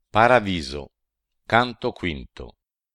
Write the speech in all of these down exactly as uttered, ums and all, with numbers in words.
Paradiso, canto quinto.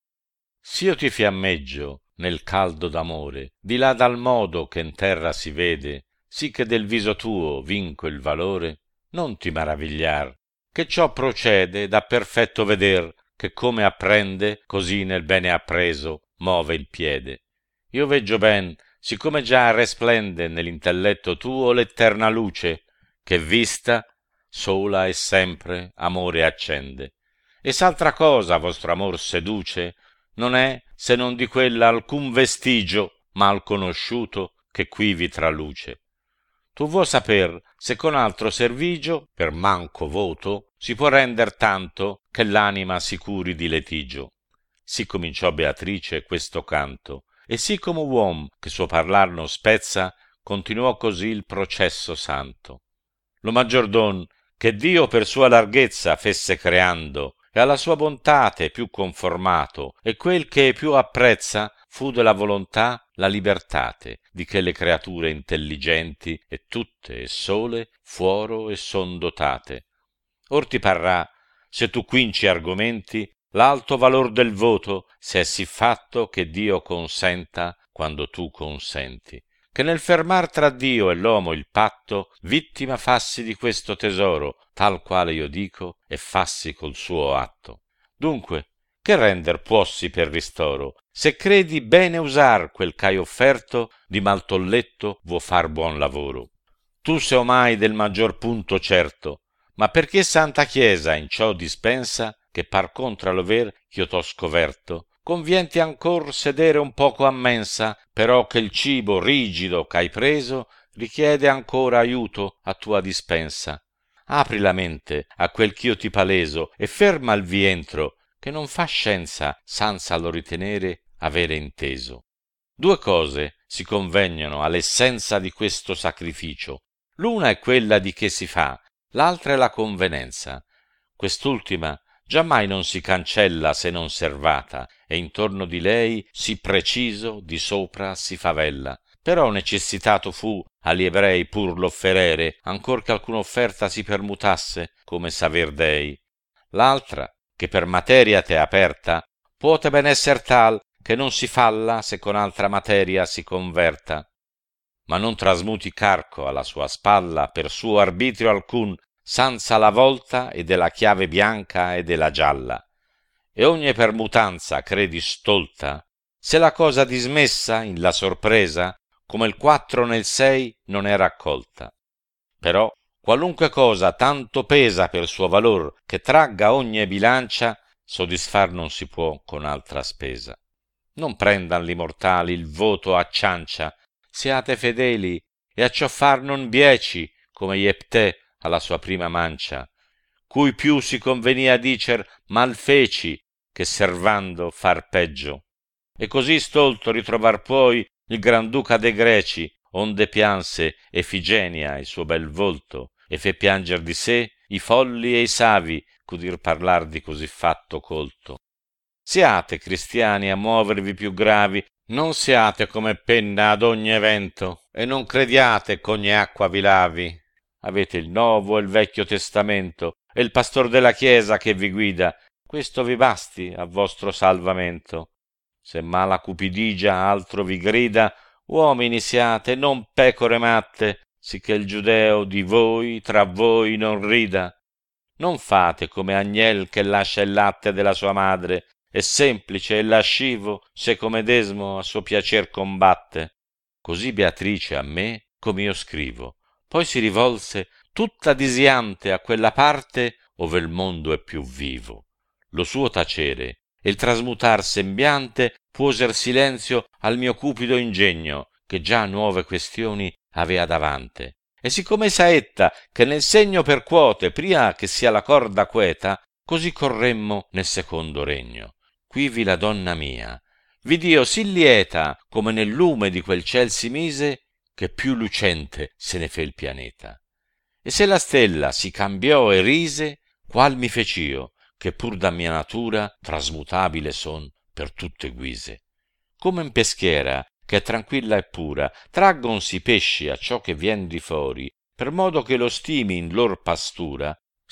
S'io ti fiammeggio nel caldo d'amore, di là dal modo che in terra si vede, sì che del viso tuo vinco il valore, non ti maravigliar, che ciò procede da perfetto veder, che come apprende, così nel bene appreso move il piede. Io veggio ben, siccome già resplende nell'intelletto tuo l'eterna luce, che vista sola e sempre amore accende. E s'altra cosa vostro amor seduce, non è se non di quella alcun vestigio mal conosciuto che qui vi traluce. Tu vuoi saper se con altro servigio, per manco voto, si può render tanto che l'anima si curi di litigio. Sì cominciò Beatrice questo canto, e sì come uom che suo parlar non spezza, continuò così il processo santo. Lo maggiordon che Dio per sua larghezza fesse creando, e alla sua bontate più conformato, e quel che più apprezza fu della volontà la libertate, di che le creature intelligenti e tutte e sole fuoro e son dotate. Or ti parrà, se tu quinci argomenti, l'alto valor del voto, se è sì fatto che Dio consenta quando tu consenti, che nel fermar tra Dio e l'uomo il patto, vittima fassi di questo tesoro, tal quale io dico, e fassi col suo atto. Dunque, che render puossi per ristoro, se credi bene usar quel c'hai offerto, di mal tolletto vuò far buon lavoro. Tu se omai del maggior punto certo, ma perché Santa Chiesa in ciò dispensa, che par contra lo ver ch'io t'ho scoverto, convienti ancor sedere un poco a mensa, però che il cibo rigido c'hai preso richiede ancora aiuto a tua dispensa. Apri la mente a quel ch'io ti paleso e ferma il vientro, che non fa scienza sanza lo ritenere avere inteso. Due cose si convegnono all'essenza di questo sacrificio. L'una è quella di che si fa, l'altra è la convenenza. Quest'ultima giammai non si cancella se non servata, e intorno di lei sì preciso di sopra si favella. Però necessitato fu agli ebrei pur l'offerere, ancor che alcuna offerta si permutasse, come saver dei. L'altra, che per materia t'è aperta, puote ben esser tal che non si falla se con altra materia si converta. Ma non trasmuti carco alla sua spalla per suo arbitrio alcun, sanza la volta e della chiave bianca e della gialla. E ogni permutanza credi stolta, se la cosa dismessa in la sorpresa, come il quattro nel sei non è raccolta. Però qualunque cosa tanto pesa per suo valor che tragga ogni bilancia, sodisfar non si può con altra spesa. Non prendan li mortali il voto a ciancia, siate fedeli e a ciò far non bieci come Jepté alla sua prima mancia, cui più si convenia dicer mal feci che servando far peggio. E così stolto ritrovar poi il Granduca de Greci, onde pianse Efigenia il suo bel volto, e fe pianger di sé i folli e i savi, c'udir parlar di così fatto colto. Siate cristiani a muovervi più gravi, non siate come penna ad ogni evento, e non crediate ch'ogni acqua vi lavi. Avete il Nuovo e il Vecchio Testamento, e il pastor della Chiesa che vi guida, questo vi basti a vostro salvamento. Se mala cupidigia altro vi grida, uomini siate, non pecore matte, sicché il giudeo di voi tra voi non rida. Non fate come Agnel che lascia il latte della sua madre, è semplice e lascivo se come desmo a suo piacer combatte. Così Beatrice a me come io scrivo. Poi si rivolse tutta disiante a quella parte ove il mondo è più vivo. Lo suo tacere e il trasmutar sembiante puoser silenzio al mio cupido ingegno, che già nuove questioni avea davante. E siccome saetta che nel segno percuote pria che sia la corda queta, così corremmo nel secondo regno. Quivi la donna mia vid'io sì lieta come nel lume di quel ciel si mise, che più lucente se ne fe il pianeta. E se la stella si cambiò e rise, qual mi fec'io, che pur da mia natura trasmutabile son per tutte guise. Come in peschiera, che è tranquilla e pura, traggonsi pesci a ciò che vien di fori, per modo che lo stimi in lor pastura,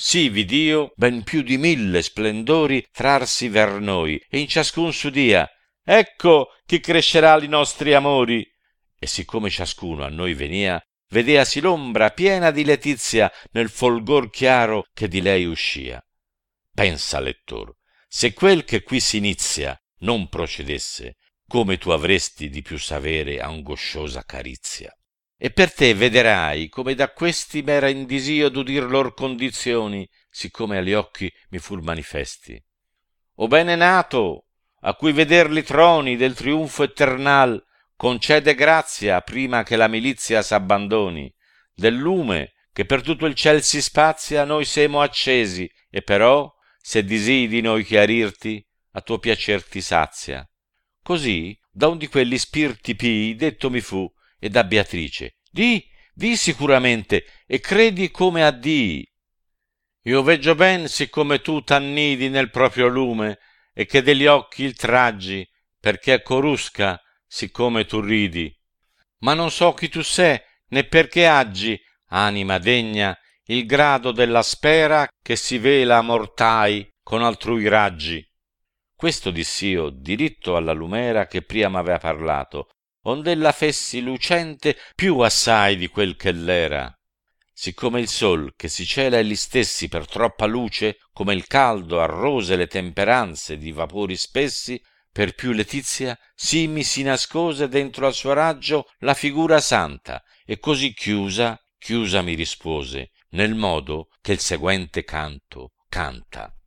sì vid'io ben più di mille splendori trarsi ver noi, e in ciascun s'udia: ecco chi crescerà li nostri amori. E siccome ciascuno a noi venia, vedeasi l'ombra piena di letizia nel folgor chiaro che di lei uscia. Pensa, lettor, se quel che qui s'inizia non procedesse, come tu avresti di più savere angosciosa carizia. E per te vederai come da questi m'era in disio d'udir lor condizioni, siccome agli occhi mi fur manifesti. O bene nato, a cui veder li troni del triunfo eternal, concede grazia prima che la milizia s'abbandoni, del lume che per tutto il ciel si spazia noi semo accesi, e però, se disidi noi chiarirti, a tuo piacer ti sazia. Così da un di quelli spirti pii detto mi fu, e da Beatrice: di, di sicuramente, e credi come addii. Io veggio ben siccome tu t'annidi nel proprio lume, e che degli occhi il traggi, perché corusca, siccome tu ridi. Ma non so chi tu sei, né perché aggi, anima degna, il grado della spera che si vela a mortai con altrui raggi. Questo diss'io diritto alla lumera che prima m'avea parlato, ond'ella fessi lucente più assai di quel che l'era. Siccome il sol che si cela egli stessi per troppa luce, come il caldo arrose le temperanze di vapori spessi, per più letizia sì mi si nascose dentro al suo raggio la figura santa, e così chiusa, chiusa mi rispose, nel modo che il seguente canto canta.